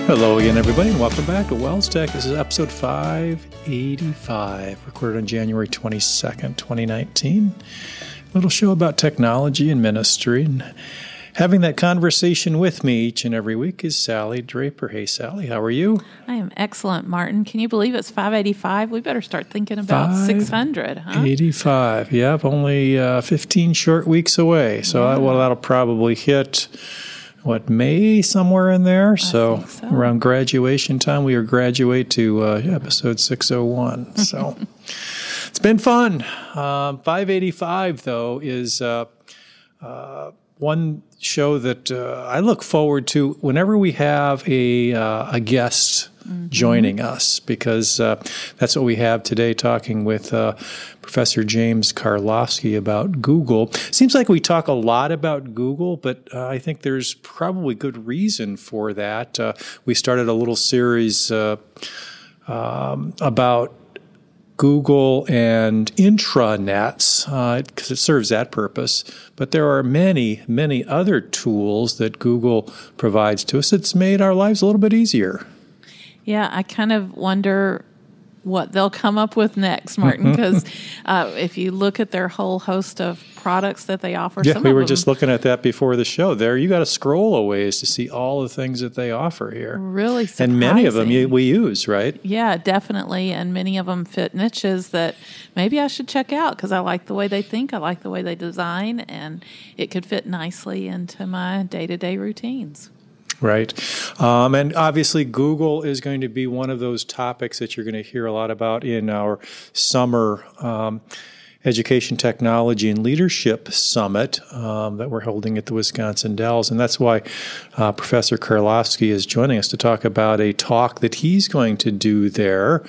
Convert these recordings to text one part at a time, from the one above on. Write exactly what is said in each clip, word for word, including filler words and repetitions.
Hello again, everybody, and welcome back to Wells Tech. This is episode five eighty-five, recorded on January twenty-second, twenty nineteen. A little show about technology and ministry. And having that conversation with me each and every week is Sally Draper. Hey, Sally, how are you? I am excellent, Martin. Can you believe it's five eighty-five? We better start thinking about six hundred, huh? eighty-five, yep, only uh, fifteen short weeks away. So, Yeah. that, well, that'll probably hit... What, May, somewhere in there? So, so around graduation time, we graduate to uh, episode six oh one. So it's been fun. Um, five eighty-five, though, is uh, uh, one show that uh, I look forward to whenever we have a, uh, a guest mm-hmm. joining us, because uh, that's what we have today, talking with uh, Professor James Karlofsky about Google. Seems like we talk a lot about Google, but uh, I think there's probably good reason for that. Uh, we started a little series uh, um, about Google and intranets, because uh, it serves that purpose. But there are many, many other tools that Google provides to us that's made our lives a little bit easier. Yeah, I kind of wonder what they'll come up with next, Martin, because uh, if you look at their whole host of products that they offer, yeah, some we of were them, just looking at that before the show. There, you got to scroll a ways to see all the things that they offer here. Really surprising. And many of them you, we use, right? Yeah, definitely, and many of them fit niches that maybe I should check out because I like the way they think, I like the way they design, and it could fit nicely into my day-to-day routines. Right. Um, and obviously, Google is going to be one of those topics that you're going to hear a lot about in our summer um, Education, Technology, and Leadership Summit um, that we're holding at the Wisconsin Dells. And that's why uh, Professor Karlofsky is joining us to talk about a talk that he's going to do there.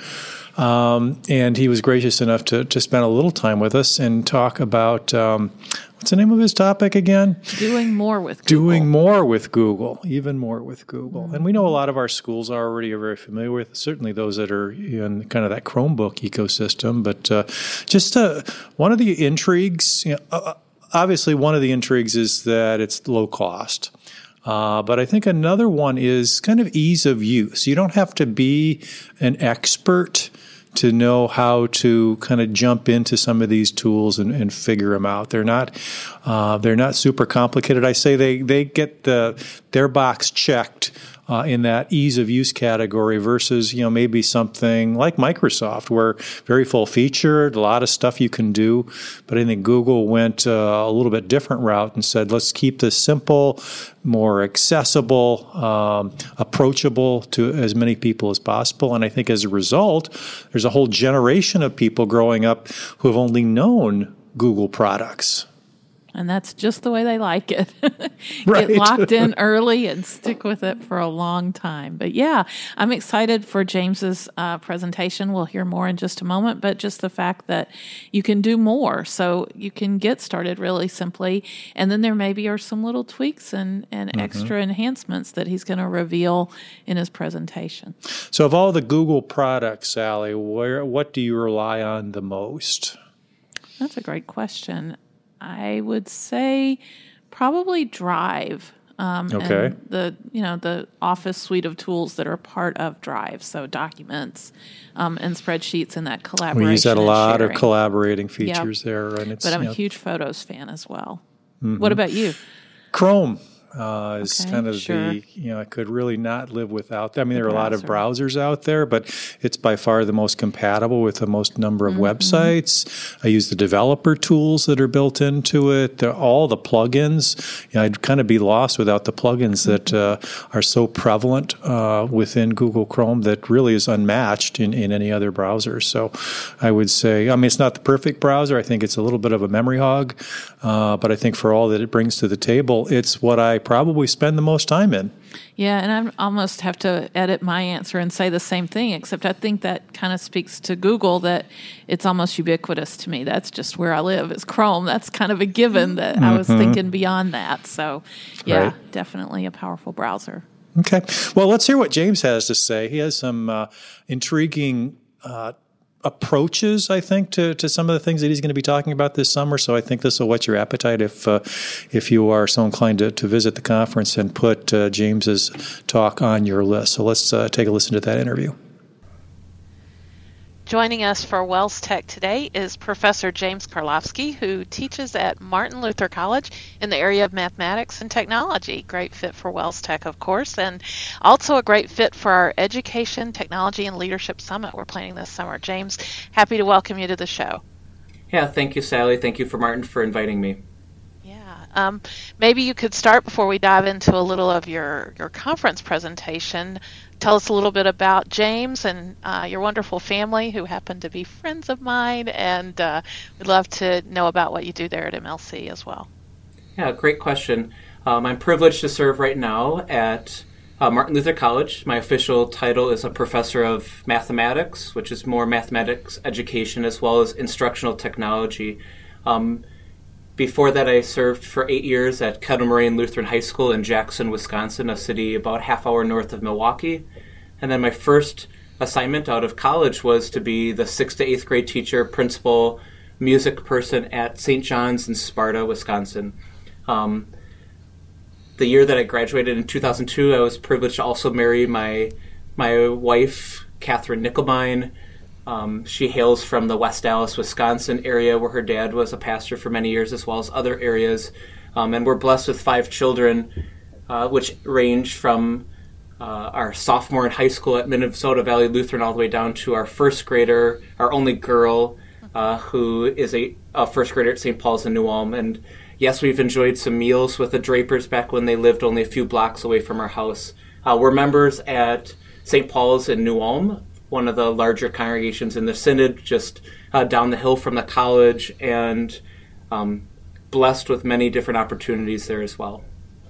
Um, and he was gracious enough to, to spend a little time with us and talk about, um, what's the name of his topic again? Doing more with Google. Doing more with Google, even more with Google. Mm-hmm. And we know a lot of our schools are already very familiar with, certainly those that are in kind of that Chromebook ecosystem. But uh, just uh, one of the intrigues, you know, uh, obviously one of the intrigues is that it's low cost. Uh, but I think another one is kind of ease of use. You don't have to be an expert to know how to kind of jump into some of these tools and, and figure them out. They're not uh, they're not super complicated. I say they they get the their box checked uh, in that ease of use category versus, you know, maybe something like Microsoft, where very full featured, a lot of stuff you can do. But I think Google went uh, a little bit different route and said, let's keep this simple, more accessible, um, approachable to as many people as possible. And I think as a result, there's a whole generation of people growing up who have only known Google products. And that's just the way they like it. Right. Get locked in early and stick with it for a long time. But yeah, I'm excited for James's uh, presentation. We'll hear more in just a moment, but just the fact that you can do more. So you can get started really simply. And then there maybe are some little tweaks and, and mm-hmm. extra enhancements that he's going to reveal in his presentation. So of all the Google products, Sally, where what do you rely on the most? That's a great question. I would say probably Drive. Um, okay. And the you know the Office suite of tools that are part of Drive, so documents um, and spreadsheets and that collaboration. We use that a lot sharing. of collaborating features yep. there, and it's. But I'm you a know, huge Photos fan as well. Mm-hmm. What about you? Chrome. Uh, is okay, kind of sure. the, you know, I could really not live without that. I mean, the there are browser. a lot of browsers out there, but it's by far the most compatible with the most number of mm-hmm. websites. I use the developer tools that are built into it. They're all the plugins. You know, I'd kind of be lost without the plugins mm-hmm. that uh, are so prevalent uh, within Google Chrome that really is unmatched in, in any other browser. So I would say, I mean, it's not the perfect browser. I think it's a little bit of a memory hog, uh, but I think for all that it brings to the table, it's what I probably spend the most time in. Yeah, and I almost have to edit my answer and say the same thing, except I think that kind of speaks to Google, that it's almost ubiquitous to me. That's just where I live, is Chrome. That's kind of a given that mm-hmm. I was thinking beyond that. So, yeah, right. Definitely a powerful browser. Okay. Well, let's hear what James has to say. He has some uh, intriguing uh approaches, I think, to, to some of the things that he's going to be talking about this summer. So I think this will whet your appetite if uh, if you are so inclined to, to visit the conference and put uh, James's talk on your list. So let's uh, take a listen to that interview. Joining us for Wells Tech today is Professor James Karlofsky, who teaches at Martin Luther College in the area of mathematics and technology. Great fit for Wells Tech, of course, and also a great fit for our Education, Technology, and Leadership Summit we're planning this summer. James, happy to welcome you to the show. Yeah, thank you, Sally. Thank you for Martin for inviting me. Yeah, um, maybe you could start before we dive into a little of your, your conference presentation. Tell us a little bit about James and uh, your wonderful family, who happen to be friends of mine, and uh, we'd love to know about what you do there at M L C as well. Yeah, great question. Um, I'm privileged to serve right now at uh, Martin Luther College. My official title is a professor of mathematics, which is more mathematics education as well as instructional technology. Um, Before that, I served for eight years at Kettle Moraine Lutheran High School in Jackson, Wisconsin, a city about half hour north of Milwaukee. And then my first assignment out of college was to be the sixth to eighth grade teacher, principal, music person at Saint John's in Sparta, Wisconsin. Um, the year that I graduated in two thousand two, I was privileged to also marry my my wife, Catherine Nickelbein. Um, she hails from the West Dallas, Wisconsin area where her dad was a pastor for many years, as well as other areas. Um, and we're blessed with five children, uh, which range from uh, our sophomore in high school at Minnesota Valley Lutheran all the way down to our first grader, our only girl, uh, who is a, a first grader at Saint Paul's in New Ulm. And yes, we've enjoyed some meals with the Drapers back when they lived only a few blocks away from our house. Uh, we're members at Saint Paul's in New Ulm, one of the larger congregations in the Synod, just uh, down the hill from the college, and um, blessed with many different opportunities there as well.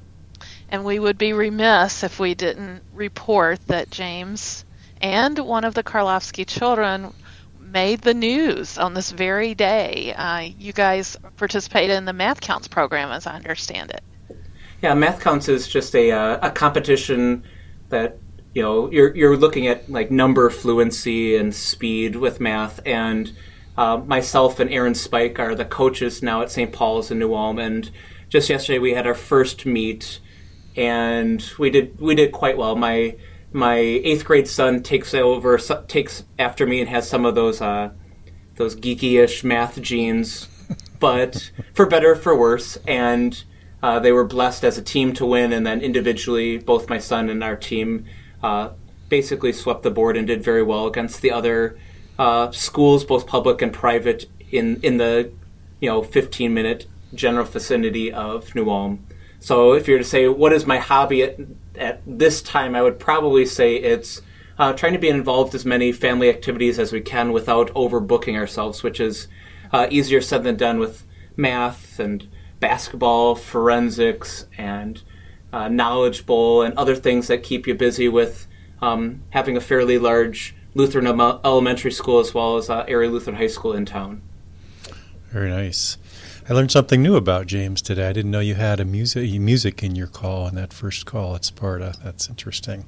And we would be remiss if we didn't report that James and one of the Karlofsky children made the news on this very day. Uh, you guys participated in the Math Counts program, as I understand it. Yeah, Math Counts is just a, uh, a competition that You know, you're you're looking at like number fluency and speed with math, and uh, myself and Aaron Spike are the coaches now at Saint Paul's in New Ulm. And just yesterday we had our first meet, and we did we did quite well. My my eighth grade son takes over takes after me and has some of those uh, those geeky-ish math genes, but for better or for worse. And uh, they were blessed as a team to win, and then individually, both my son and our team Uh, basically swept the board and did very well against the other uh, schools, both public and private, in, in the you know fifteen minute general vicinity of New Ulm. So if you're to say, what is my hobby at, at this time, I would probably say it's uh, trying to be involved as many family activities as we can without overbooking ourselves, which is uh, easier said than done with math and basketball, forensics, and Uh, Knowledge Bowl, and other things that keep you busy with um, having a fairly large Lutheran em- elementary school as well as uh, area Lutheran high school in town. Very nice. I learned something new about James today. I didn't know you had a music music in your call on that first call at Sparta. That's interesting.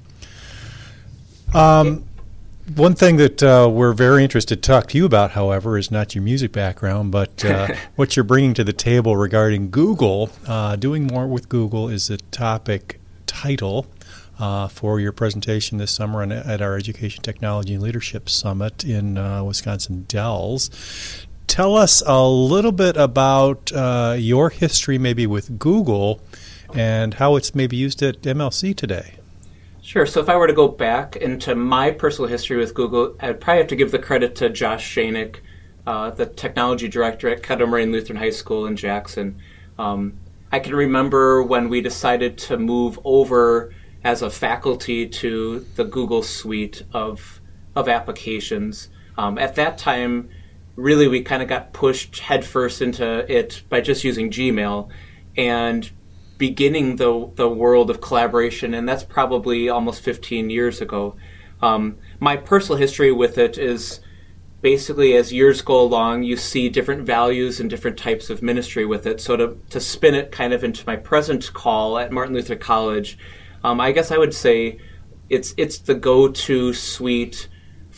Um, one thing that uh, we're very interested to talk to you about, however, is not your music background, but uh, what you're bringing to the table regarding Google. Uh, doing more with Google is the topic title uh, for your presentation this summer on, at our Education, Technology, and Leadership Summit in uh, Wisconsin Dells. Tell us a little bit about uh, your history maybe with Google and how it's maybe used at M L C today. Sure. So if I were to go back into my personal history with Google, I'd probably have to give the credit to Josh Shanek, uh, the technology director at Kettle Moraine Lutheran High School in Jackson. Um, I can remember when we decided to move over as a faculty to the Google suite of of applications. Um, at that time, really we kind of got pushed headfirst into it by just using Gmail and beginning the the world of collaboration, and that's probably almost fifteen years ago. Um, my personal history with it is basically as years go along, you see different values and different types of ministry with it. So to, to spin it kind of into my present call at Martin Luther College, um, I guess I would say it's it's the go-to suite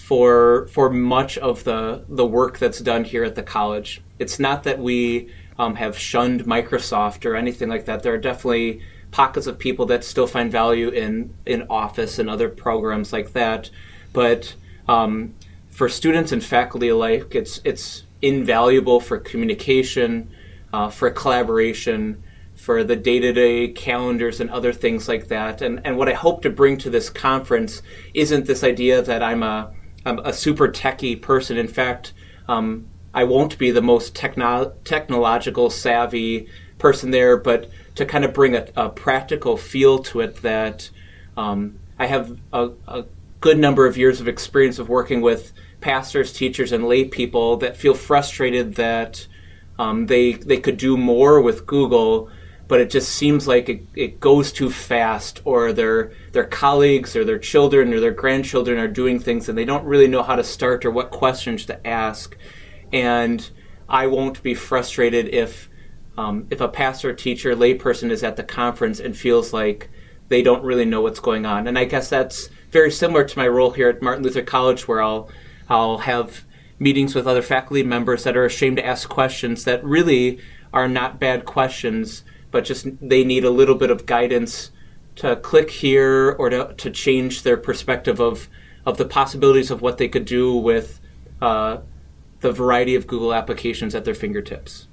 for for much of the, the work that's done here at the college. It's not that we um, have shunned Microsoft or anything like that. There are definitely pockets of people that still find value in, in Office and other programs like that. But um, for students and faculty alike, it's it's invaluable for communication, uh, for collaboration, for the day-to-day calendars and other things like that. And and what I hope to bring to this conference isn't this idea that I'm a I'm a super techie person. In fact, um, I won't be the most techno- technological savvy person there, but to kind of bring a, a practical feel to it that um, I have a, a good number of years of experience of working with pastors, teachers, and lay people that feel frustrated that um, they they could do more with Google, but it just seems like it, it goes too fast, or their their colleagues or their children or their grandchildren are doing things and they don't really know how to start or what questions to ask. And I won't be frustrated if um, if a pastor, teacher, layperson is at the conference and feels like they don't really know what's going on. And I guess that's very similar to my role here at Martin Luther College, where I'll I'll have meetings with other faculty members that are ashamed to ask questions that really are not bad questions, but just they need a little bit of guidance to click here or to, to change their perspective of, of the possibilities of what they could do with uh, the variety of Google applications at their fingertips.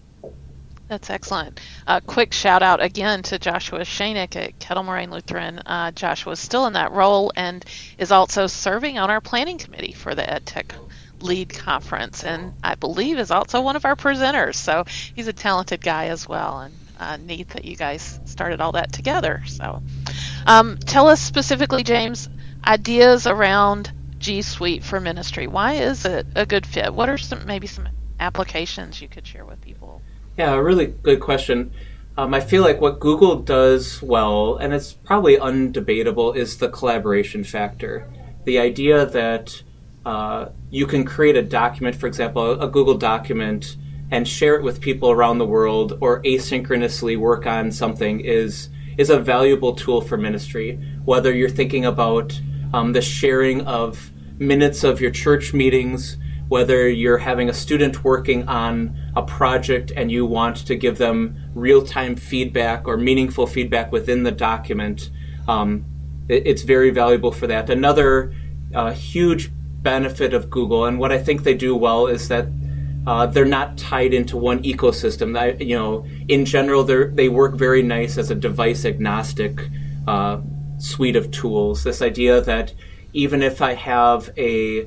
That's excellent. A uh, quick shout out again to Joshua Shanick at Kettle Moraine Lutheran. Uh, Joshua is still in that role and is also serving on our planning committee for the EdTech Lead Conference, and I believe is also one of our presenters. So he's a talented guy as well, and uh, neat that you guys started all that together. So um, tell us specifically, James, ideas around G Suite for ministry. Why is it a good fit? What are some maybe some applications you could share with people? Yeah, a really good question. Um, I feel like what Google does well, and it's probably undebatable, is the collaboration factor. The idea that uh, you can create a document, for example, a Google document, and share it with people around the world, or asynchronously work on something is is a valuable tool for ministry. Whether you're thinking about um, the sharing of minutes of your church meetings, whether you're having a student working on a project and you want to give them real-time feedback or meaningful feedback within the document, um, it, it's very valuable for that. Another uh, huge benefit of Google, and what I think they do well, is that uh, they're not tied into one ecosystem. I, you know, in general, they they work very nice as a device-agnostic uh, suite of tools. This idea that even if I have a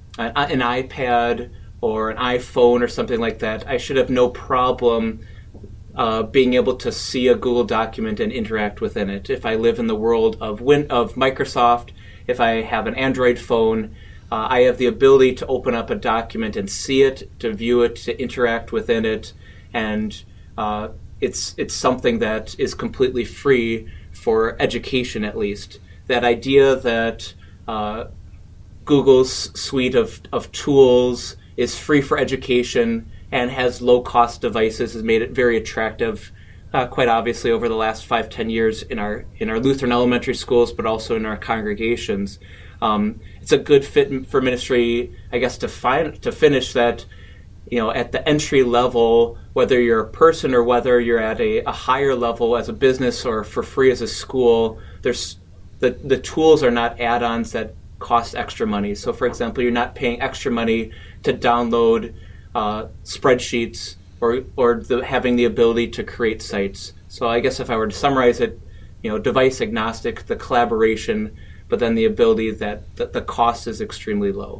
an iPad or an iPhone or something like that, I should have no problem uh, being able to see a Google document and interact within it. If I live in the world of Win- of Microsoft, if I have an Android phone, uh, I have the ability to open up a document and see it, to view it, to interact within it, and uh, it's it's something that is completely free for education, at least. That idea that uh, Google's suite of, of tools is free for education and has low-cost devices has made it very attractive, uh, quite obviously, over the last five, ten years in our in our Lutheran elementary schools, but also in our congregations. Um, it's a good fit for ministry, I guess, to find to finish that, you know, at the entry level, whether you're a person or whether you're at a, a higher level as a business or for free as a school, there's the the tools are not add-ons that cost extra money. So, for example, you're not paying extra money to download uh, spreadsheets or or the, having the ability to create sites. So, I guess if I were to summarize it, you know, device agnostic, the collaboration, but then the ability that, that the cost is extremely low.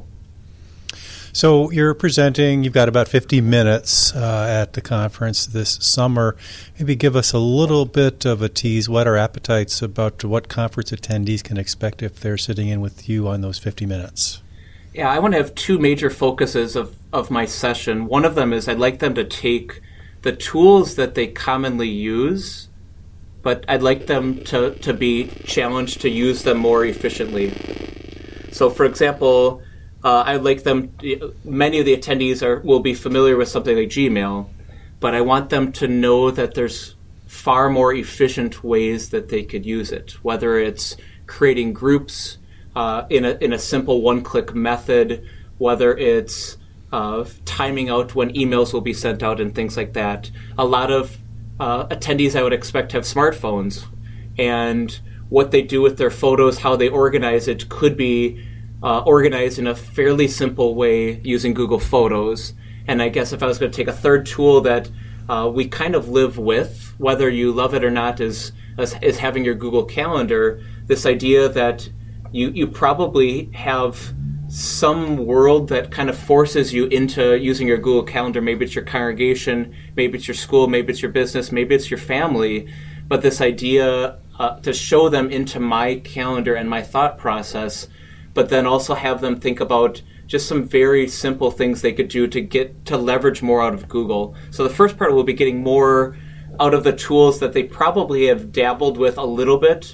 So you're presenting, you've got about fifty minutes uh, at the conference this summer. Maybe give us a little bit of a tease, what are appetites about what conference attendees can expect if they're sitting in with you on those fifty minutes? Yeah, I want to have two major focuses of, of my session. One of them is I'd like them to take the tools that they commonly use, but I'd like them to, to be challenged to use them more efficiently. So, for example, Uh, I'd like them, many of the attendees are will be familiar with something like Gmail, but I want them to know that there's far more efficient ways that they could use it, whether it's creating groups, uh, in a in a simple one-click method, whether it's uh, timing out when emails will be sent out and things like that. A lot of uh, attendees I would expect have smartphones, and what they do with their photos, how they organize it, could be uh, organized in a fairly simple way using Google Photos. And I guess if I was going to take a third tool that uh, we kind of live with, whether you love it or not, is, is is having your Google Calendar. This idea that you you probably have some world that kind of forces you into using your Google Calendar. Maybe it's your congregation, maybe it's your school, maybe it's your business, maybe it's your family. But this idea uh, to show them into my calendar and my thought process, but then also have them think about just some very simple things they could do to get to leverage more out of Google. So the first part will be getting more out of the tools that they probably have dabbled with a little bit,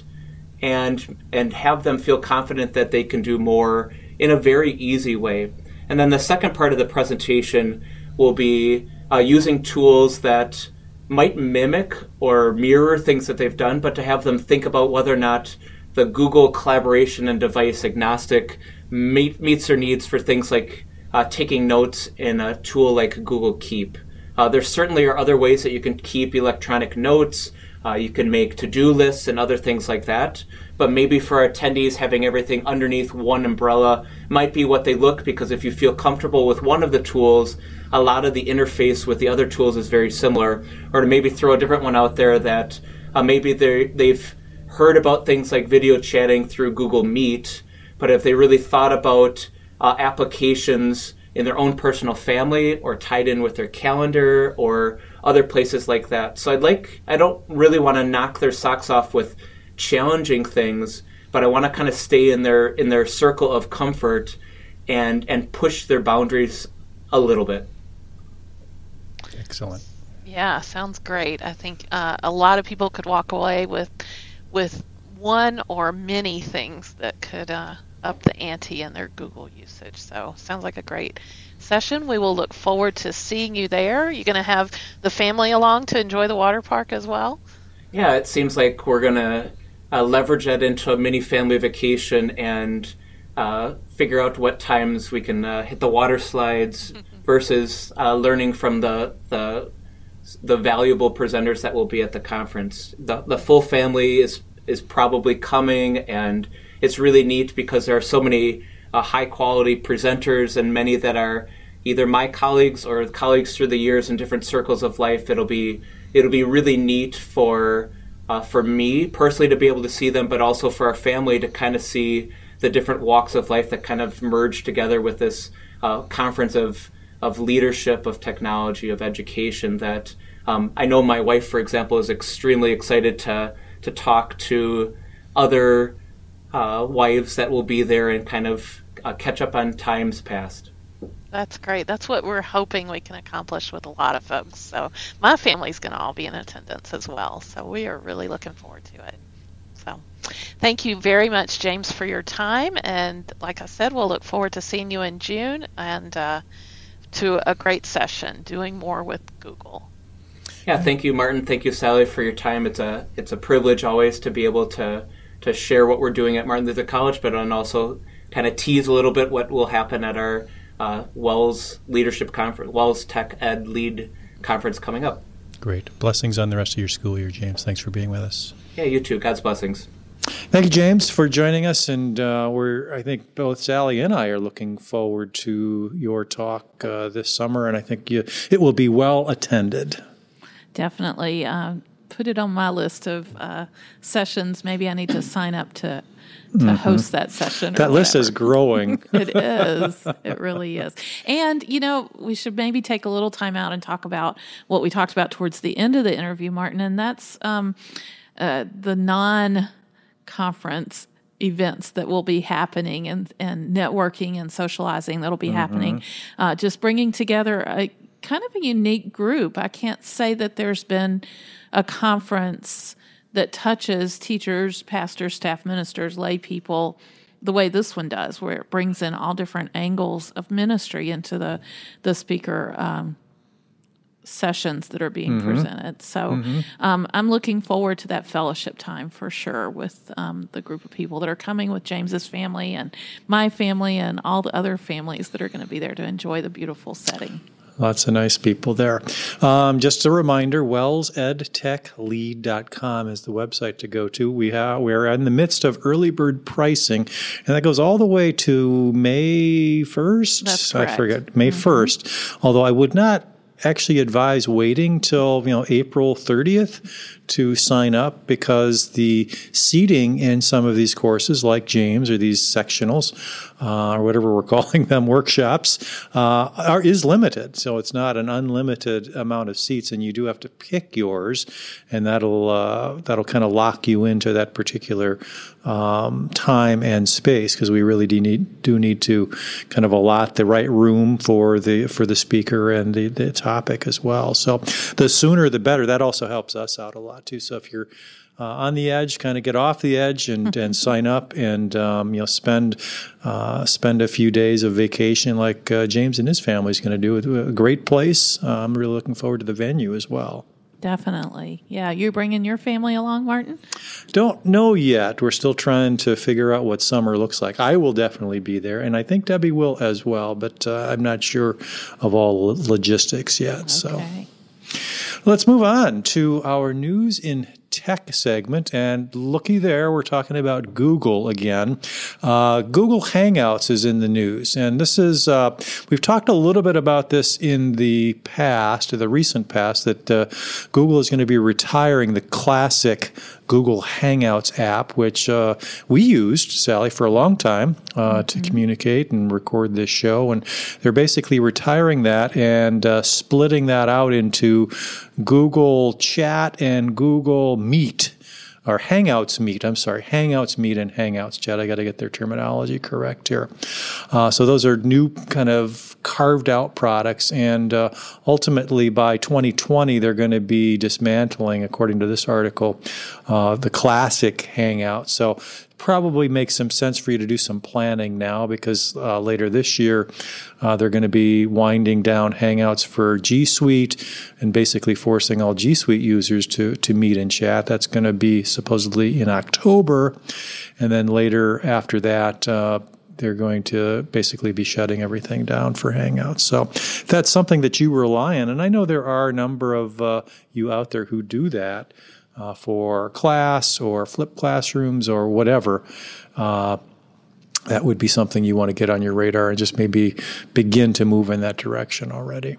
and and have them feel confident that they can do more in a very easy way. And then the second part of the presentation will be uh, using tools that might mimic or mirror things that they've done, but to have them think about whether or not the Google collaboration and device agnostic meet, meets their needs for things like uh, taking notes in a tool like Google Keep. Uh, there certainly are other ways that you can keep electronic notes. Uh, you can make to-do lists and other things like that. But maybe for our attendees, having everything underneath one umbrella might be what they look, because if you feel comfortable with one of the tools, a lot of the interface with the other tools is very similar. Or to maybe throw a different one out there that uh, maybe they've heard about things like video chatting through Google Meet, but if they really thought about uh, applications in their own personal family or tied in with their calendar or other places like that. So I'd like, I don't really want to knock their socks off with challenging things, but I want to kind of stay in their in their circle of comfort and and push their boundaries a little bit. Excellent. Yeah, sounds great. I think uh, a lot of people could walk away with with one or many things that could uh, up the ante in their Google usage. So sounds like a great session. We will look forward to seeing you there. You're going to have the family along to enjoy the water park as well? Yeah, it seems like we're going to uh, leverage that into a mini family vacation and uh, figure out what times we can uh, hit the water slides versus uh, learning from the, the the valuable presenters that will be at the conference. The, the full family is is probably coming, and it's really neat because there are so many uh, high-quality presenters and many that are either my colleagues or colleagues through the years in different circles of life. It'll be it'll be really neat for uh, for me personally to be able to see them, but also for our family to kind of see the different walks of life that kind of merge together with this uh, conference of of leadership, of technology, of education. That um, I know my wife, for example, is extremely excited to to talk to other uh, wives that will be there and kind of uh, catch up on times past. That's great. That's what we're hoping we can accomplish with a lot of folks. So my family's going to all be in attendance as well. So we are really looking forward to it. So thank you very much, James, for your time. And like I said, we'll look forward to seeing you in June and uh, to a great session, doing more with Google. Yeah, thank you, Martin. Thank you, Sally, for your time. It's a it's a privilege always to be able to to share what we're doing at Martin Luther College, but then also kind of tease a little bit what will happen at our uh, Wells Leadership Conference, Wells Tech Ed Lead Conference coming up. Great. Blessings on the rest of your school year, James. Thanks for being with us. Yeah, you too. God's blessings. Thank you, James, for joining us. And uh, we're, I think both Sally and I are looking forward to your talk uh, this summer, and I think you, it will be well attended. Definitely. Uh, put it on my list of uh, sessions. Maybe I need to sign up to to mm-hmm. host that session. That list is growing. It is. It really is. And, you know, we should maybe take a little time out and talk about what we talked about towards the end of the interview, Martin, and that's um, uh, the non-conference events that will be happening and, and networking and socializing that will be mm-hmm. happening. Uh, just bringing together a kind of a unique group. I can't say that there's been a conference that touches teachers, pastors, staff ministers, lay people the way this one does, where it brings in all different angles of ministry into the the speaker um, sessions that are being Mm-hmm. presented. So Mm-hmm. um, I'm looking forward to that fellowship time for sure with um, the group of people that are coming with James's family and my family and all the other families that are going to be there to enjoy the beautiful setting. Lots of nice people there. Um, just a reminder, wells ed tech lead dot com is the website to go to. We have, we're in the midst of early bird pricing, and that goes all the way to May first. That's correct. I forget, May first. Although I would not actually advise waiting till, you know, April thirtieth to sign up, because the seating in some of these courses, like James, or these sectionals, uh, or whatever we're calling them, workshops, uh, are is limited. So it's not an unlimited amount of seats, and you do have to pick yours, and that'll uh, that'll kind of lock you into that particular um, time and space, because we really do need do need to kind of allot the right room for the for the speaker and the, the topic as well. So the sooner the better. That also helps us out a lot too. So if you're uh, on the edge, kind of get off the edge and, and sign up, and um, you know spend uh, spend a few days of vacation like uh, James and his family is going to do. A great place. Uh, I'm really looking forward to the venue as well. Definitely. Yeah. You bringing your family along, Martin? Don't know yet. We're still trying to figure out what summer looks like. I will definitely be there, and I think Debbie will as well, but uh, I'm not sure of all the logistics yet. Okay. So let's move on to our news in tech segment, and looky there, we're talking about Google again. Uh, Google Hangouts is in the news, and this is, uh, we've talked a little bit about this in the past, or the recent past, that uh, Google is going to be retiring the classic Google Hangouts app, which uh, we used, Sally, for a long time uh, mm-hmm. to communicate and record this show, and they're basically retiring that and uh, splitting that out into Google Chat and Google Meet, or Hangouts Meet. I'm sorry, Hangouts Meet and Hangouts Chat. I got to get their terminology correct here. Uh, so those are new kind of carved out products, and uh, ultimately by twenty twenty they're going to be dismantling, according to this article, uh, the classic Hangout. So probably makes some sense for you to do some planning now, because uh, later this year uh, they're going to be winding down Hangouts for G Suite and basically forcing all G Suite users to to meet and chat. That's going to be supposedly in October, and then later after that uh, they're going to basically be shutting everything down for Hangouts. So if that's something that you rely on, and I know there are a number of uh, you out there who do that, Uh, for class or flipped classrooms or whatever, uh, that would be something you want to get on your radar and just maybe begin to move in that direction already.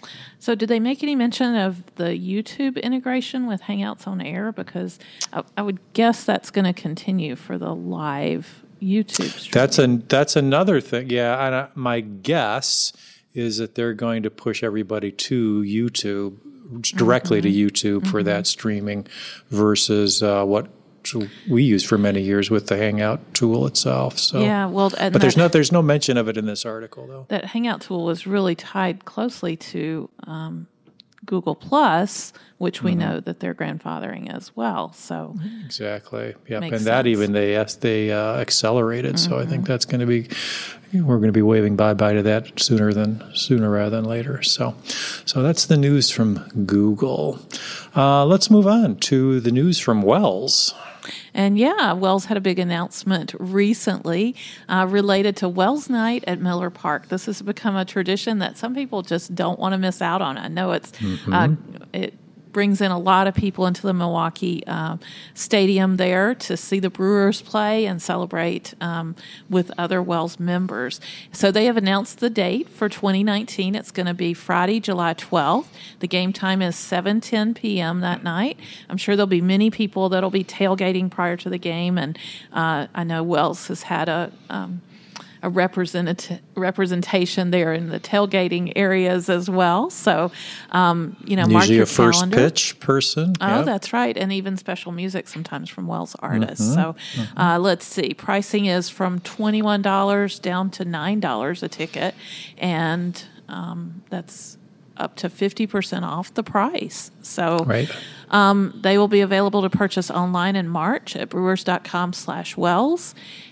So did they make any mention of the YouTube integration with Hangouts on Air? Because I, I would guess that's going to continue for the live YouTube stream. That's, an, that's another thing. Yeah, and I, my guess is that they're going to push everybody to YouTube, directly mm-hmm. to YouTube mm-hmm. for that streaming, versus uh, what we used for many years with the Hangout tool itself. So yeah, well, and but there's that, no there's no mention of it in this article, though. That Hangout tool was really tied closely to um, Google Plus, which we mm-hmm. know that they're grandfathering as well. So exactly, yep, and sense. that even they yes, they uh, accelerated. Mm-hmm. So I think that's going to be. We're going to be waving bye-bye to that sooner than sooner rather than later. So, so that's the news from Google. Uh, let's move on to the news from Wells. And yeah, Wells had a big announcement recently uh, related to Wells Night at Miller Park. This has become a tradition that some people just don't want to miss out on. I know it's mm-hmm. uh, it. brings in a lot of people into the Milwaukee uh, Stadium there to see the Brewers play and celebrate um, with other Wells members. So they have announced the date for twenty nineteen. It's going to be Friday, July twelfth. The game time is seven ten p.m. that night. I'm sure there'll be many people that'll be tailgating prior to the game, and uh, I know Wells has had a um, a represent- representation there in the tailgating areas as well. So, um, you know, mark usually your a first calendar. pitch person. Oh, yep. That's right. And even special music sometimes from Wells artists. Mm-hmm. So mm-hmm. Uh, let's see. Pricing is from twenty-one dollars down to nine dollars a ticket. And um, that's up to fifty percent off the price. So right. um, they will be available to purchase online in March at brewers.com slash Wells.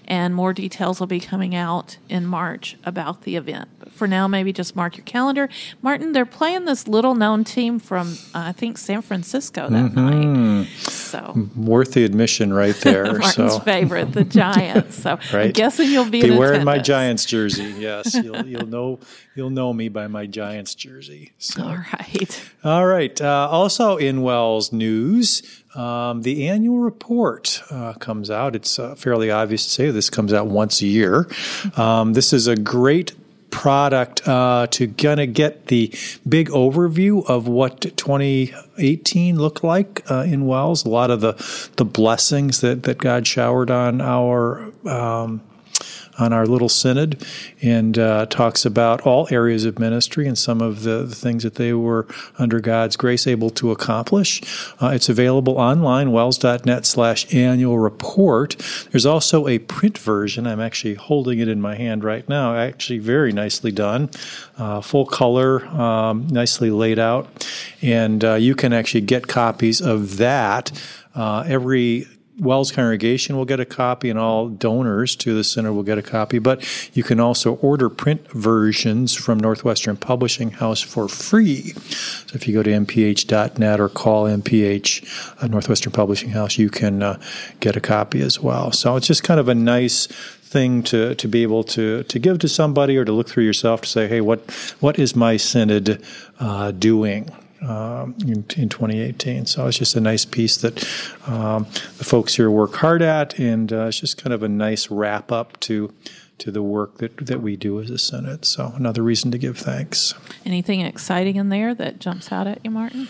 and more details will be coming out in March about the event. But for now, maybe just mark your calendar. Martin, they're playing this little-known team from, uh, I think, San Francisco that mm-hmm. night. So worth the admission right there. Martin's so. favorite, the Giants. So right. I'm guessing you'll be, be in wearing my attendance. Giants jersey. Yes, you'll, you'll know you'll know me by my Giants jersey. So. All right. All right. Uh, also in Wells news. Um, the annual report uh, comes out. It's uh, fairly obvious to say this comes out once a year. Um, this is a great product uh, to kind of get the big overview of what twenty eighteen looked like uh, in Wells. A lot of the the blessings that, that God showered on our um, on our little synod, and uh, talks about all areas of ministry and some of the, the things that they were, under God's grace, able to accomplish. Uh, it's available online, wells.net slash annual report. There's also a print version. I'm actually holding it in my hand right now. Actually very nicely done. Uh, full color, um, nicely laid out. And uh, you can actually get copies of that. Uh, every Wells congregation will get a copy, and all donors to the center will get a copy. But you can also order print versions from Northwestern Publishing House for free. So if you go to m p h dot net or call M P H, uh, Northwestern Publishing House, you can uh, get a copy as well. So it's just kind of a nice thing to, to be able to, to give to somebody, or to look through yourself to say, hey, what what is my synod uh, doing? Um, in, in twenty eighteen. So it's just a nice piece that um, the folks here work hard at, and uh, it's just kind of a nice wrap up to to the work that, that we do as a Synod. So another reason to give thanks. Anything exciting in there that jumps out at you, Martin?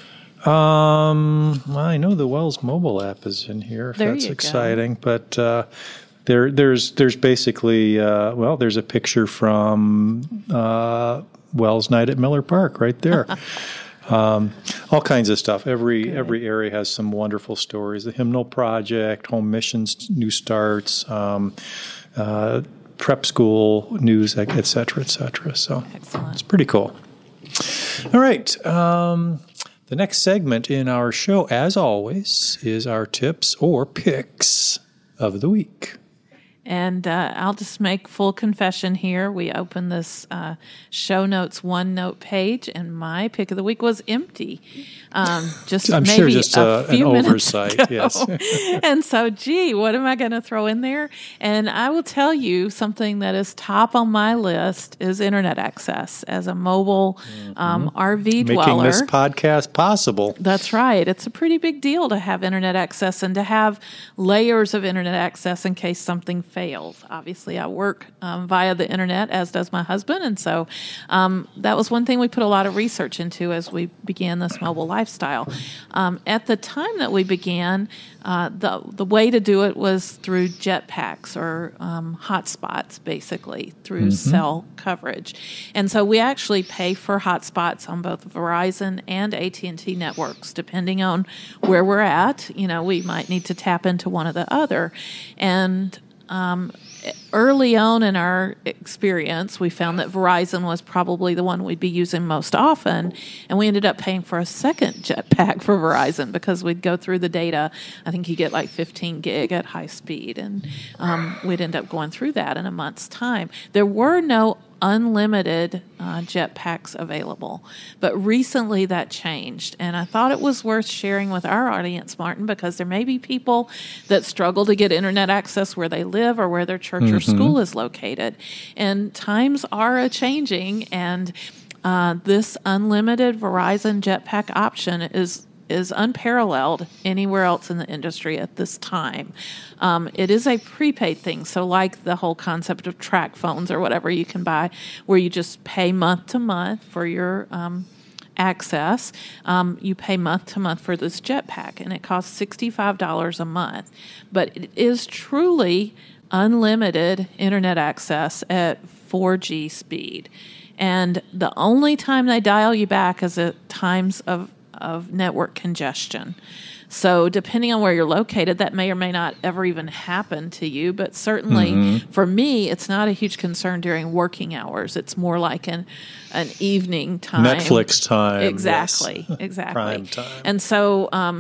Um, well, I know the Wells mobile app is in here, if there that's you exciting, go. but uh, there there's there's basically uh, well, there's a picture from uh, Wells Night at Miller Park right there. Um, all kinds of stuff. Every Good. every area has some wonderful stories. The Hymnal Project, Home Missions New Starts, um, uh, Prep School News, et cetera, et cetera. So Excellent. It's pretty cool. All right. Um, the next segment in our show, as always, is our tips or picks of the week. And uh, I'll just make full confession here. We opened this uh, show notes OneNote page, and my pick of the week was empty. Um, just I'm maybe sure just a uh, few an minutes oversight. ago. Yes. And so, gee, what am I going to throw in there? And I will tell you something that is top on my list is internet access as a mobile mm-hmm. um, R V Making dweller. Making this podcast possible. That's right. It's a pretty big deal to have internet access and to have layers of internet access in case something fails. Obviously, I work um, via the internet, as does my husband, and so um, that was one thing we put a lot of research into as we began this mobile lifestyle. Um, at the time that we began, uh, the the way to do it was through jetpacks or um, hotspots, basically through mm-hmm. cell coverage, and so we actually pay for hotspots on both Verizon and A T and T networks, depending on where we're at. You know, we might need to tap into one or the other, and Um, early on in our experience, we found that Verizon was probably the one we'd be using most often, and we ended up paying for a second jetpack for Verizon because we'd go through the data. I think you get like fifteen gig at high speed, and um, we'd end up going through that in a month's time. There were no unlimited uh, jetpacks available, but recently that changed, and I thought it was worth sharing with our audience, Martin, because there may be people that struggle to get internet access where they live or where their church mm-hmm. or school is located, and times are a-changing, and uh, this unlimited Verizon jetpack option is is unparalleled anywhere else in the industry at this time. Um, it is a prepaid thing, so like the whole concept of track phones or whatever you can buy, where you just pay month to month for your um, access. Um, you pay month to month for this jetpack, and it costs sixty-five dollars a month. But it is truly unlimited internet access at four G speed. And the only time they dial you back is at times of of network congestion. So depending on where you're located, that may or may not ever even happen to you, but certainly mm-hmm. for me, it's not a huge concern during working hours. It's more like an an evening time. Netflix time. Exactly, yes. exactly. Prime time. And so um,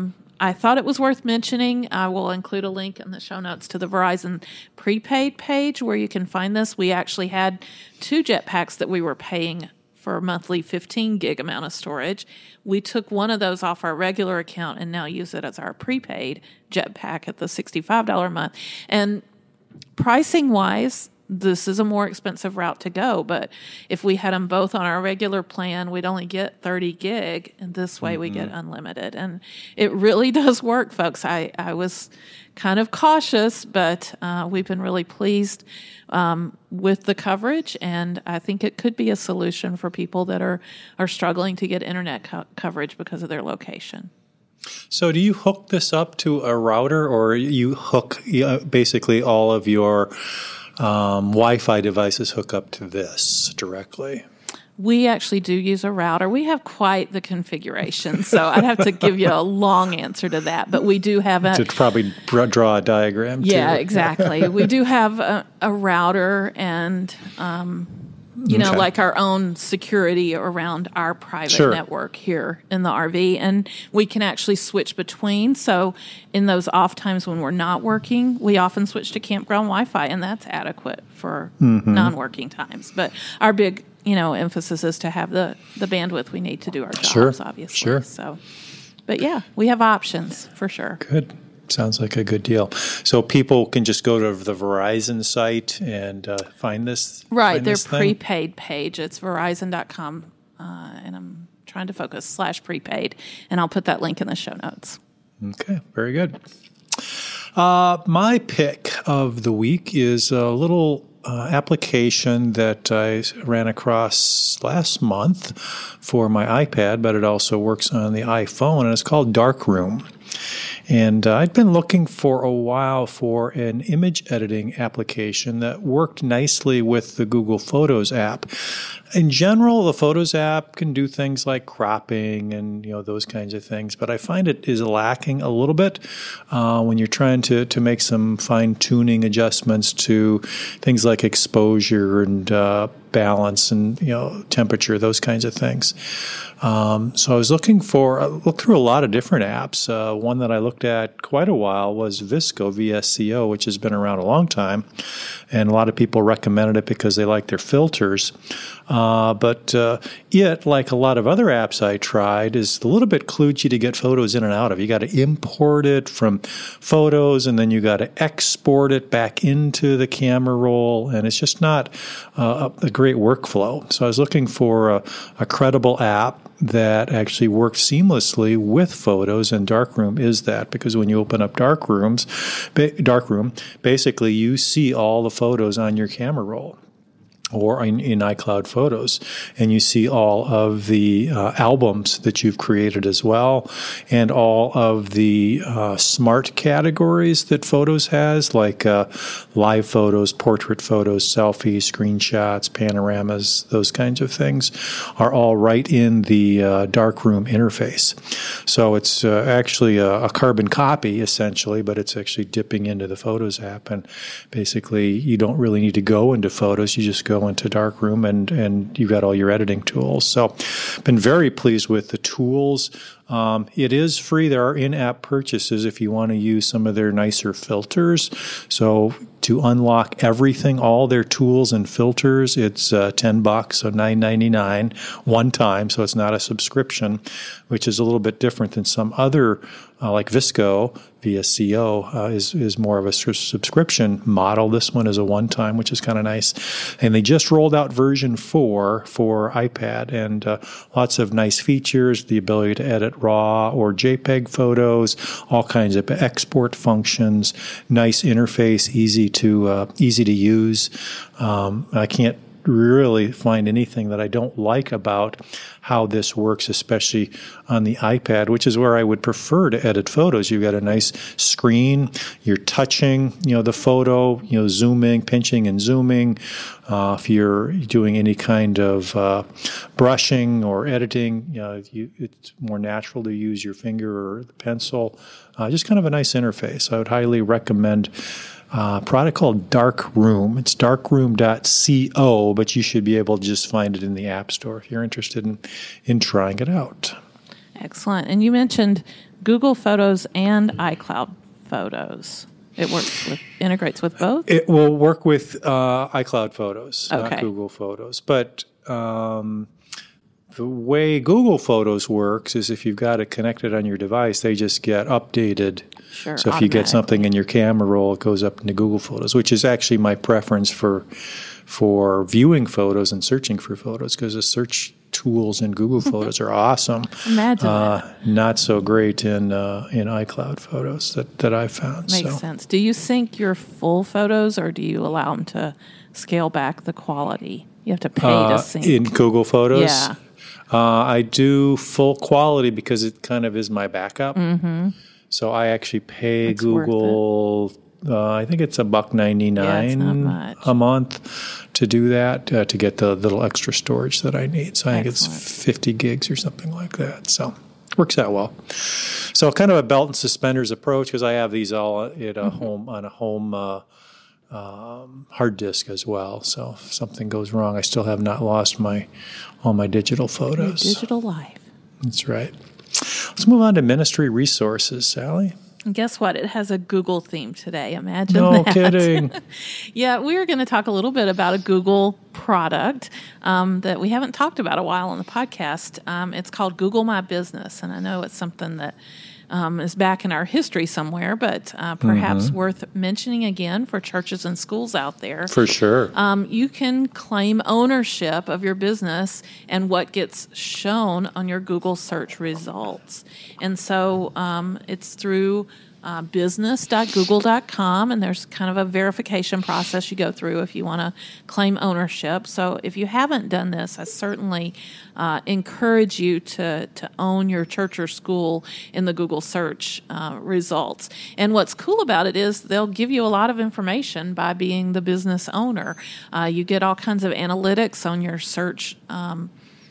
I thought it was worth mentioning. I will include a link in the show notes to the Verizon prepaid page where you can find this. We actually had two jetpacks that we were paying for a monthly fifteen gig amount of storage. We took one of those off our regular account and now use it as our prepaid jetpack at the sixty-five dollars a month. And pricing wise, this is a more expensive route to go, but if we had them both on our regular plan, we'd only get thirty gig, and this way mm-hmm. we get unlimited. And it really does work, folks. I, I was kind of cautious, but uh, we've been really pleased um, with the coverage, and I think it could be a solution for people that are, are struggling to get internet co- coverage because of their location. So do you hook this up to a router, or you hook uh, basically all of your Um, Wi-Fi devices hook up to this directly? We actually do use a router. We have quite the configuration, so I'd have to give you a long answer to that. But we do have a... To probably draw a diagram, too. Yeah, exactly. We do have a, a router and, um, you know, okay. like our own security around our private sure. network here in the R V. And we can actually switch between. So in those off times when we're not working, we often switch to campground Wi-Fi, and that's adequate for mm-hmm. non-working times. But our big, you know, emphasis is to have the, the bandwidth we need to do our jobs, sure. obviously. Sure. So, but yeah, we have options for sure. Good. Sounds like a good deal. So people can just go to the Verizon site and uh, find this? Right. Find their this prepaid page. It's verizon dot com, uh, and I'm trying to focus, slash prepaid, and I'll put that link in the show notes. Okay. Very good. Uh, my pick of the week is a little uh, application that I ran across last month for my iPad, but it also works on the iPhone, and it's called Darkroom. And uh, I'd been looking for a while for an image editing application that worked nicely with the Google Photos app. In general, the Photos app can do things like cropping and, you know, those kinds of things, but I find it is lacking a little bit uh, when you're trying to, to make some fine-tuning adjustments to things like exposure and uh, balance and, you know, temperature, those kinds of things. Um, so I was looking for, I looked through a lot of different apps. Uh, one that I looked at quite a while was Visco, V S C O, which has been around a long time. And a lot of people recommended it because they like their filters. Uh, but uh, it, like a lot of other apps I tried, is a little bit kludgy to get photos in and out of. You got to import it from Photos, and then you got to export it back into the camera roll, and it's just not uh, a great workflow. So I was looking for a, a credible app that actually works seamlessly with Photos, and Darkroom is that, because when you open up Darkrooms, Darkroom, basically you see all the photos on your camera roll or in, in iCloud Photos, and you see all of the uh, albums that you've created as well, and all of the uh, smart categories that Photos has, like uh, live photos, portrait photos, selfies, screenshots, panoramas, those kinds of things are all right in the uh, Darkroom interface. So it's uh, actually a, a carbon copy, essentially, but it's actually dipping into the Photos app, and basically you don't really need to go into Photos, you just go into Darkroom, and, and you've got all your editing tools. So been very pleased with the tools. Um, it is free. There are in-app purchases if you want to use some of their nicer filters. So to unlock everything, all their tools and filters, it's uh, ten bucks, so nine ninety-nine one time. So it's not a subscription, which is a little bit different than some other, uh, like Visco, V S C O, uh, is is more of a subscription model. This one is a one-time, which is kind of nice. And they just rolled out version four for iPad, and uh, lots of nice features, the ability to edit RAW or JPEG photos, all kinds of export functions, nice interface, easy to uh, easy to use. Um, I can't really find anything that I don't like about how this works, especially on the iPad, which is where I would prefer to edit photos. You've got a nice screen, you're touching, you know, the photo, you know, zooming, pinching and zooming. Uh, if you're doing any kind of uh, brushing or editing, you know, you, it's more natural to use your finger or the pencil. Uh, just kind of a nice interface. I would highly recommend Uh, product called Darkroom. It's darkroom dot co, but you should be able to just find it in the App Store if you're interested in, in trying it out. Excellent. And you mentioned Google Photos and iCloud Photos. It works with integrates with both. It will work with uh, iCloud Photos, Okay. not Google Photos. But um, the way Google Photos works is if you've got it connected on your device, they just get updated. Sure, So if you get something automatically. in your camera roll, it goes up into Google Photos, which is actually my preference for for viewing photos and searching for photos, because the search tools in Google Photos are awesome. Imagine Uh, not so great in uh, in iCloud Photos that, that I've found. Makes so. sense. Do you sync your full photos, or do you allow them to scale back the quality? You have to pay Uh, to sync. in Google Photos? Yeah. Uh, I do full quality because it kind of is my backup. Mm-hmm. So I actually pay It's worth Google, uh, I think it's a buck ninety-nine Yeah, it's not much. a month to do that, uh, to get the little extra storage that I need. So I think Excellent. it's fifty gigs or something like that. So works out well. So kind of a belt and suspenders approach, because I have these all at a Mm-hmm. home on a home uh, um, hard disk as well. So if something goes wrong, I still have not lost my all my digital Your photos. digital life. That's right. Let's move on to ministry resources, Sally. And guess what? It has a Google theme today. Imagine No that. kidding. Yeah, we are going to talk a little bit about a Google product um, that we haven't talked about a while on the podcast. Um, it's called Google My Business, and I know it's something that um, is back in our history somewhere, but uh, perhaps Mm-hmm. worth mentioning again for churches and schools out there. For sure. Um, you can claim ownership of your business and what gets shown on your Google search results. And so um, it's through uh, business dot google dot com, and there's kind of a verification process you go through if you want to claim ownership. So if you haven't done this, I certainly uh, encourage you to, to own your church or school in the Google search uh, results. And what's cool about it is they'll give you a lot of information by being the business owner. Uh, you get all kinds of analytics on your search um,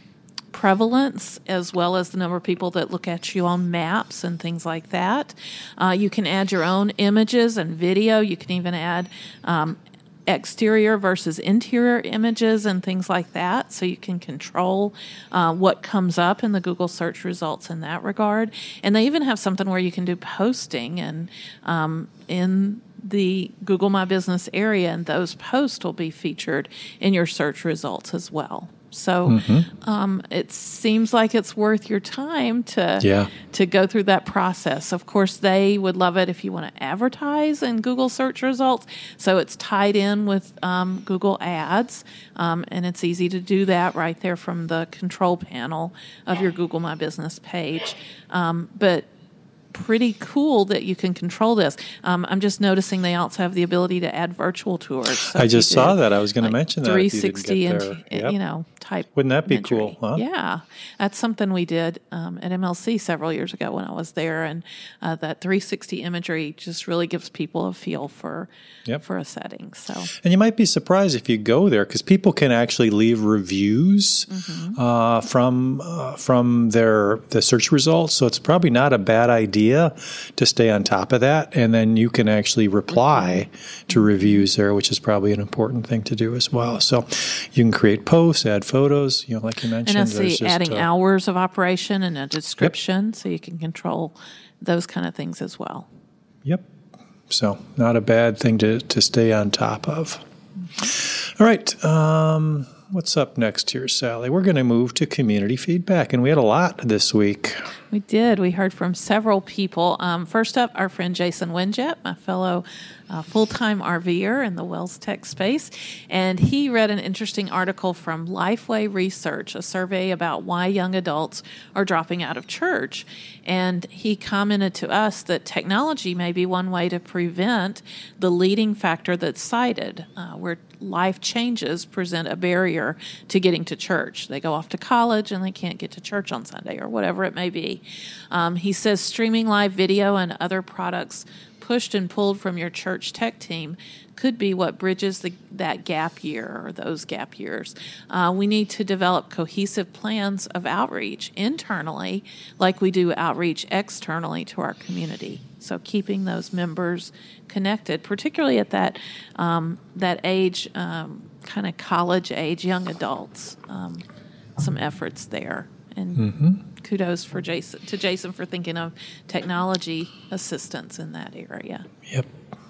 prevalence, as well as the number of people that look at you on maps and things like that. Uh, you can add your own images and video. You can even add um, exterior versus interior images and things like that, so you can control uh, what comes up in the Google search results in that regard. And they even have something where you can do posting and um, in the Google My Business area, and those posts will be featured in your search results as well. So Mm-hmm. um, it seems like it's worth your time to Yeah. to go through that process. Of course, they would love it if you want to advertise in Google search results. So it's tied in with um, Google Ads, um, and it's easy to do that right there from the control panel of your Google My Business page. Um, but pretty cool that you can control this. Um, I'm just noticing they also have the ability to add virtual tours. So I if you just did, saw that. I was going like, to mention that. three if you didn't sixty get and there. Yep. you know type. Wouldn't that be imagery. cool, huh? Yeah, that's something we did um, at M L C several years ago when I was there, and uh, that three sixty imagery just really gives people a feel for Yep. for a setting. So And you might be surprised if you go there, because people can actually leave reviews Mm-hmm. uh, from uh, from their the search results. So it's probably not a bad idea to stay on top of that, and then you can actually reply to reviews there, which is probably an important thing to do as well. So you can create posts, add photos, you know, like you mentioned. and I there's see just, adding uh, hours of operation and a description, so you can control those kind of things as well. Yep. So not a bad thing to, to stay on top of. All right. Um, what's up next here, Sally? We're going to move to community feedback, and we had a lot this week. We did. We heard from several people. Um, first up, our friend Jason Winjet, my fellow uh, full-time RVer in the Wells Tech space, and he read an interesting article from Lifeway Research, a survey about why young adults are dropping out of church. And he commented to us that technology may be one way to prevent the leading factor that's cited, uh, where life changes present a barrier to getting to church. They go off to college and they can't get to church on Sunday or whatever it may be. Um, he says streaming live video and other products pushed and pulled from your church tech team could be what bridges the, that gap year or those gap years. Uh, we need to develop cohesive plans of outreach internally like we do outreach externally to our community. So keeping those members connected, particularly at that um, that age, um, kind of college age, young adults, um, some efforts there. And Mm-hmm. kudos for Jason to Jason for thinking of technology assistance in that area. Yep.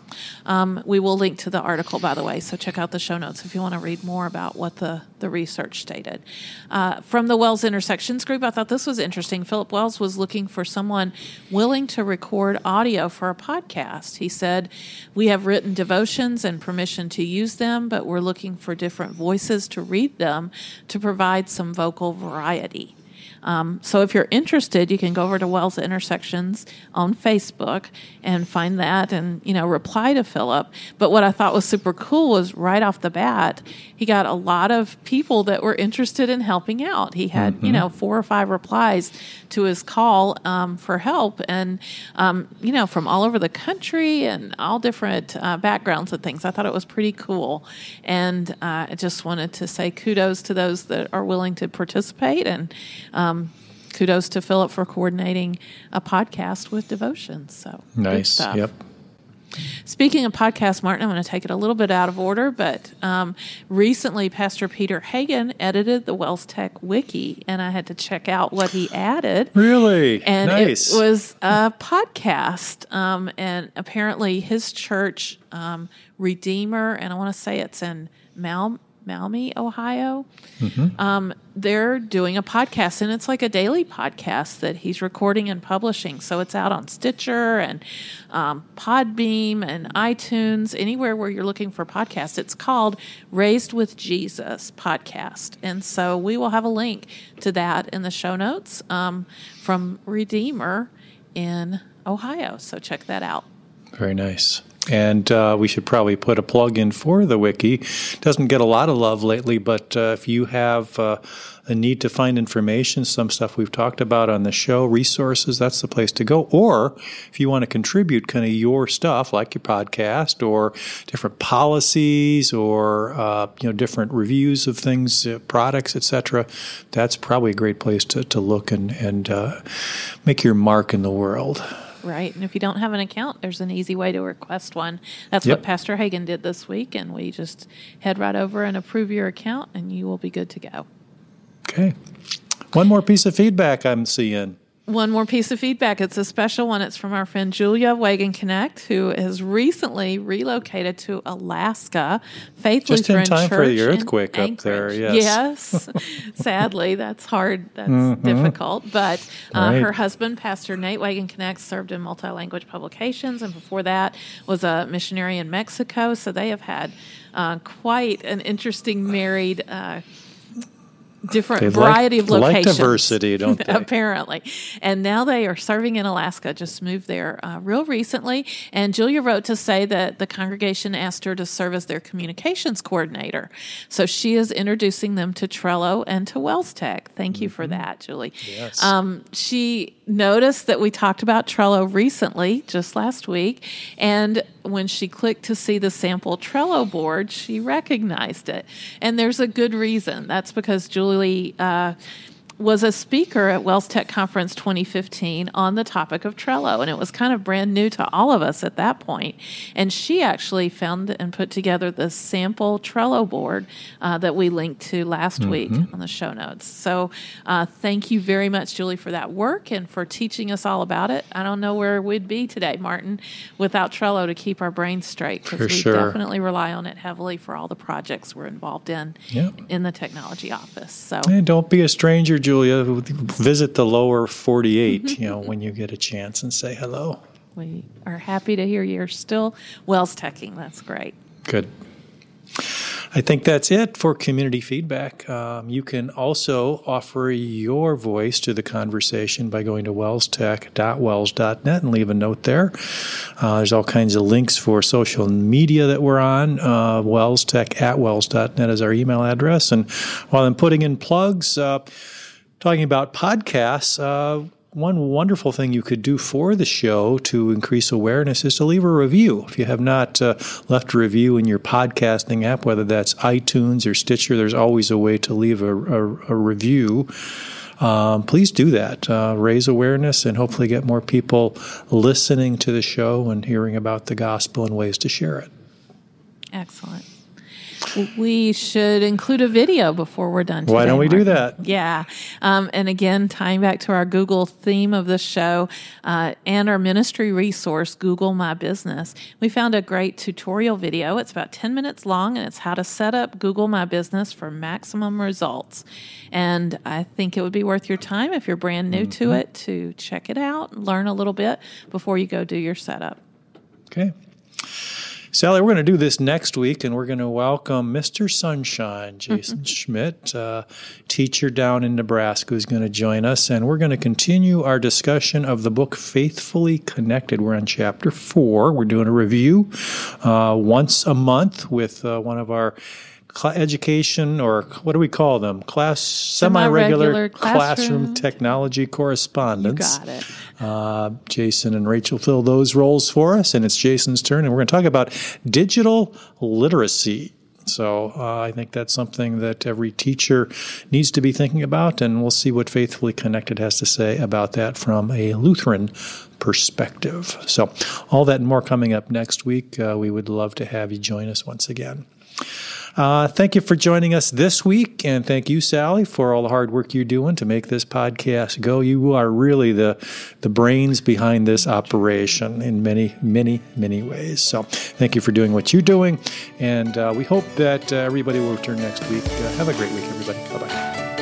Um, we will link to the article, by the way, so check out the show notes if you want to read more about what the, the research stated. Uh, from the Wells Intersections Group, I thought this was interesting. Philip Wells was looking for someone willing to record audio for a podcast. He said, we have written devotions and permission to use them, but we're looking for different voices to read them to provide some vocal variety. Um, so if you're interested, you can go over to Wells Intersections on Facebook and find that and, you know, reply to Philip. But what I thought was super cool was right off the bat, he got a lot of people that were interested in helping out. He had, mm-hmm. you know, four or five replies to his call um, for help and, um, you know, from all over the country and all different uh, backgrounds and things. I thought it was pretty cool. And uh, I just wanted to say kudos to those that are willing to participate and, um, Um, kudos to Philip for coordinating a podcast with Devotions. So nice. Yep. Speaking of podcasts, Martin, I'm going to take it a little bit out of order, but um, recently Pastor Peter Hagen edited the Wells Tech Wiki, and I had to check out what he added. Really? And nice. It was a podcast, um, and apparently his church, um, Redeemer, and I want to say it's in Mal. Maumee, Ohio. Mm-hmm. Um, they're doing a podcast, and it's like a daily podcast that he's recording and publishing. So it's out on Stitcher and um, Podbeam and iTunes, anywhere where you're looking for podcasts. It's called Raised with Jesus Podcast. And so we will have a link to that in the show notes um, from Redeemer in Ohio. So check that out. Very nice. And uh, we should probably put a plug in for the wiki. Doesn't get a lot of love lately, but uh, if you have uh, a need to find information, some stuff we've talked about on the show, resources, that's the place to go. Or if you want to contribute kind of your stuff, like your podcast or different policies or uh, you know different reviews of things, uh, products, et cetera, that's probably a great place to, to look and, and uh, make your mark in the world. Right. And if you don't have an account, there's an easy way to request one. That's yep. what Pastor Hagen did this week, and we just head right over and approve your account, and you will be good to go. Okay. One more piece of feedback I'm seeing. One more piece of feedback. It's a special one. It's from our friend Julia Wagon Connect, who has recently relocated to Alaska. Faith Just Lutheran in time Church for the earthquake up Anchorage. there, yes. Yes. Sadly, that's hard. That's mm-hmm. difficult. But uh, right. her husband, Pastor Nate Wagon Connect, served in multilanguage publications, and before that was a missionary in Mexico. So they have had uh, quite an interesting married uh different they variety like, of locations. Like diversity, don't they? Apparently. And now they are serving in Alaska, just moved there uh, real recently. And Julia wrote to say that the congregation asked her to serve as their communications coordinator. So she is introducing them to Trello and to Wells Tech. Thank you mm-hmm. for that, Julie. Yes. Um, she noticed that we talked about Trello recently, just last week, and when she clicked to see the sample Trello board, she recognized it. And there's a good reason. That's because Julie uh, was a speaker at Wells Tech Conference twenty fifteen on the topic of Trello, and it was kind of brand new to all of us at that point. And she actually found and put together the sample Trello board uh, that we linked to last mm-hmm. week on the show notes. So uh, thank you very much, Julie, for that work and for teaching us all about it. I don't know where we'd be today, Martin, without Trello to keep our brains straight, because we sure. definitely rely on it heavily for all the projects we're involved in yep. in the technology office. So hey, don't be a stranger, Julia. Visit the lower forty-eight, you know, when you get a chance and say hello. We are happy to hear you're still Wells Teching. That's great. Good. I think that's it for community feedback. Um, you can also offer your voice to the conversation by going to wells tech dot wells dot net and leave a note there. Uh, there's all kinds of links for social media that we're on. Uh, wellstech at wells dot net is our email address. And while I'm putting in plugs, uh, talking about podcasts, uh, one wonderful thing you could do for the show to increase awareness is to leave a review. If you have not uh, left a review in your podcasting app, whether that's iTunes or Stitcher, there's always a way to leave a, a, a review. Um, please do that. Uh, raise awareness and hopefully get more people listening to the show and hearing about the gospel and ways to share it. Excellent. We should include a video before we're done today. Why don't we Mark. do that? Yeah. Um, and again, tying back to our Google theme of the show uh, and our ministry resource, Google My Business, we found a great tutorial video. It's about ten minutes long, and it's how to set up Google My Business for maximum results. And I think it would be worth your time if you're brand new mm-hmm. to it to check it out, learn a little bit before you go do your setup. Okay. Sally, we're going to do this next week, and we're going to welcome Mister Sunshine, Jason mm-hmm. Schmidt, uh, teacher down in Nebraska, who's going to join us. And we're going to continue our discussion of the book Faithfully Connected. We're on chapter four. We're doing a review uh, once a month with uh, one of our Cl- education, or what do we call them? Class semi-regular, semi-regular classroom. classroom technology correspondents. You got it. Uh, Jason and Rachel fill those roles for us, and it's Jason's turn, and we're going to talk about digital literacy. So uh, I think that's something that every teacher needs to be thinking about, and we'll see what Faithfully Connected has to say about that from a Lutheran perspective. So all that and more coming up next week. Uh, we would love to have you join us once again. Uh, thank you for joining us this week, and thank you, Sally, for all the hard work you're doing to make this podcast go. You are really the the brains behind this operation in many, many, many ways. So thank you for doing what you're doing, and uh, we hope that uh, everybody will return next week. Uh, have a great week, everybody. Bye-bye.